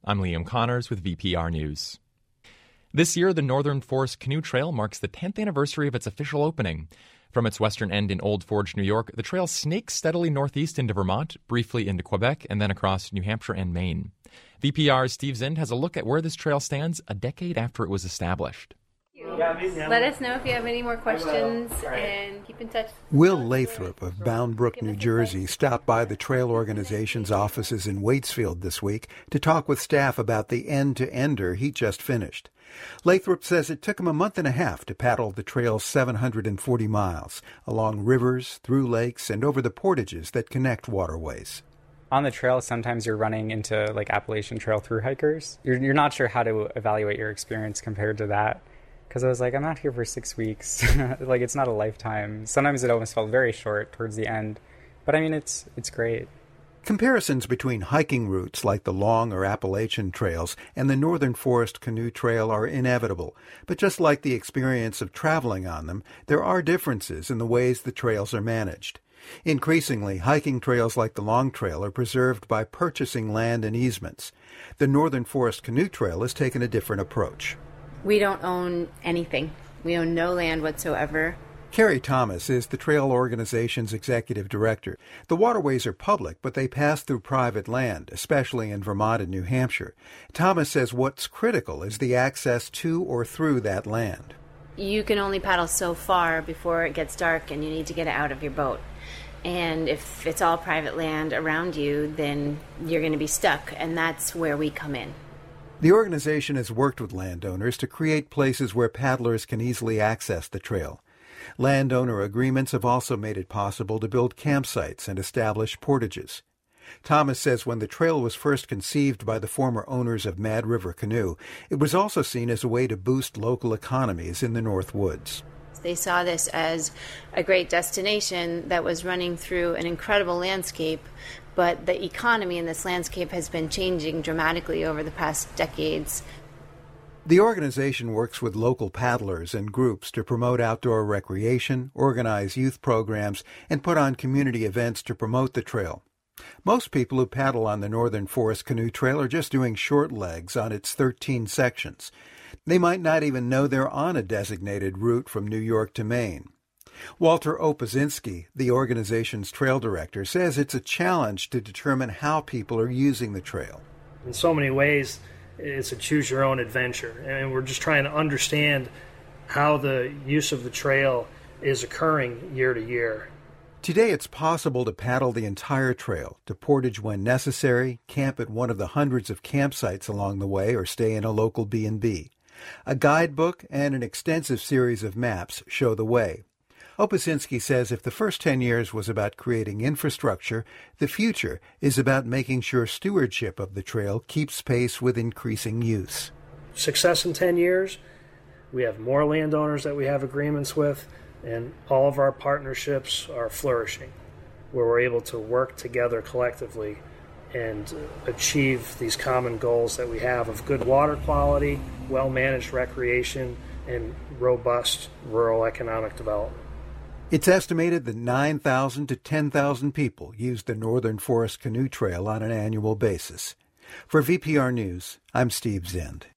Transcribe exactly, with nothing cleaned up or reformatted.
I'm Liam Connors with V P R News. This year, the Northern Forest Canoe Trail marks the tenth anniversary of its official opening. From its western end in Old Forge, New York, the trail snakes steadily northeast into Vermont, briefly into Quebec, and then across New Hampshire and Maine. V P R's Steve Zind has a look at where this trail stands a decade after it was established. Let us know if you have any more questions and keep in touch. Will Lathrop of Bound Brook, New Jersey, stopped by the trail organization's offices in Waitsfield this week to talk with staff about the end-to-ender he just finished. Lathrop says it took him a month and a half to paddle the trail's seven hundred forty miles, along rivers, through lakes, and over the portages that connect waterways. On the trail, sometimes you're running into like Appalachian Trail through hikers. You're, you're not sure how to evaluate your experience compared to that. Because I was like, I'm out here for six weeks. Like, it's not a lifetime. Sometimes it almost felt very short towards the end. But I mean, it's it's great. Comparisons between hiking routes like the Long or Appalachian trails and the Northern Forest Canoe Trail are inevitable. But just like the experience of traveling on them, there are differences in the ways the trails are managed. Increasingly, hiking trails like the Long Trail are preserved by purchasing land and easements. The Northern Forest Canoe Trail has taken a different approach. We don't own anything. We own no land whatsoever. Carrie Thomas is the trail organization's executive director. The waterways are public, but they pass through private land, especially in Vermont and New Hampshire. Thomas says what's critical is the access to or through that land. You can only paddle so far before it gets dark and you need to get out of your boat. And if it's all private land around you, then you're going to be stuck, and that's where we come in. The organization has worked with landowners to create places where paddlers can easily access the trail. Landowner agreements have also made it possible to build campsites and establish portages. Thomas says when the trail was first conceived by the former owners of Mad River Canoe, it was also seen as a way to boost local economies in the North Woods. They saw this as a great destination that was running through an incredible landscape, but the economy in this landscape has been changing dramatically over the past decades. The organization works with local paddlers and groups to promote outdoor recreation, organize youth programs, and put on community events to promote the trail. Most people who paddle on the Northern Forest Canoe Trail are just doing short legs on its thirteen sections. They might not even know they're on a designated route from New York to Maine. Walter Opazinski, the organization's trail director, says it's a challenge to determine how people are using the trail. In so many ways, it's a choose-your-own adventure, and we're just trying to understand how the use of the trail is occurring year to year. Today, it's possible to paddle the entire trail, to portage when necessary, camp at one of the hundreds of campsites along the way, or stay in a local B and B. A guidebook and an extensive series of maps show the way. Opazinski says if the first ten years was about creating infrastructure, the future is about making sure stewardship of the trail keeps pace with increasing use. Success in ten years, we have more landowners that we have agreements with, and all of our partnerships are flourishing, where we're able to work together collectively and achieve these common goals that we have of good water quality, well-managed recreation, and robust rural economic development. It's estimated that nine thousand to ten thousand people use the Northern Forest Canoe Trail on an annual basis. For V P R News, I'm Steve Zind.